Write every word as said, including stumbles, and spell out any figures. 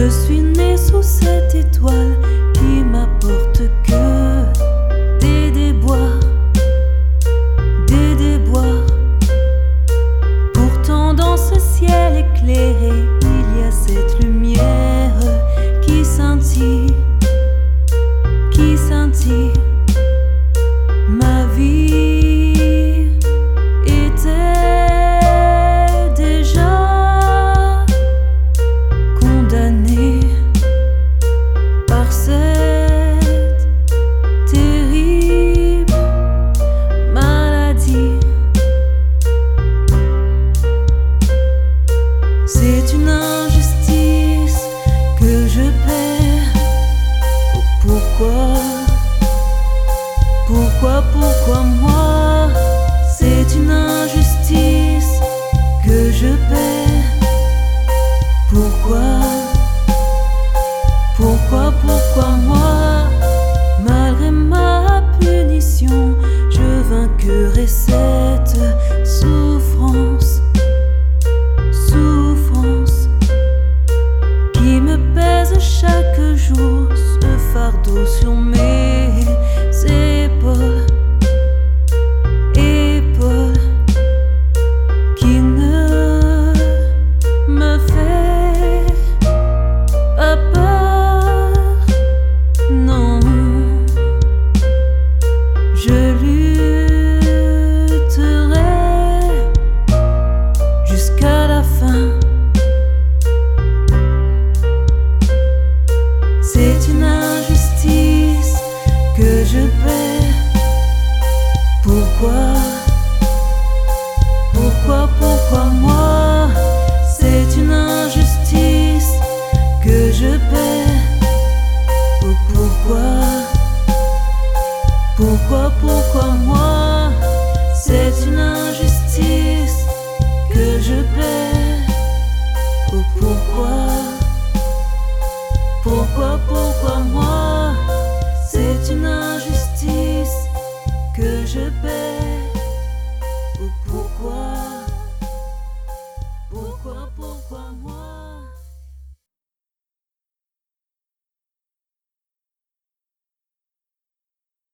Je suis né sous cette étoile qui m'apporte que des déboires, des déboires. Pourtant dans ce ciel éclairé, il y a cette lumière qui scintille, qui scintille. Ma vie était déjà condamnée par cette terrible maladie. C'est une injustice que je perds. Oh, pourquoi? Pourquoi, pourquoi moi? C'est une injustice que je perds. Pourquoi? Pourquoi, pourquoi moi? Malgré ma punition, je vaincrai cette souffrance, souffrance qui me pèse chaque jour, ce fardeau sur mes épaules, épaules qui ne me fait pas peur, non. Je lutterai jusqu'à la fin. C'est une injustice que je perds. Pourquoi? Pourquoi, pourquoi moi? C'est une injustice que je perds. Oh, pourquoi? Pourquoi, pourquoi?